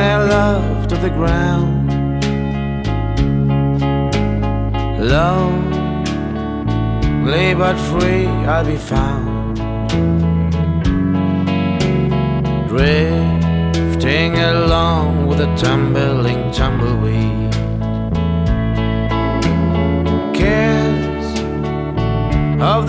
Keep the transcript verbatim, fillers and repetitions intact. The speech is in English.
my love to the ground. Lonely but free I'll be found, drifting along with a tumbling tumbleweed. Cares of the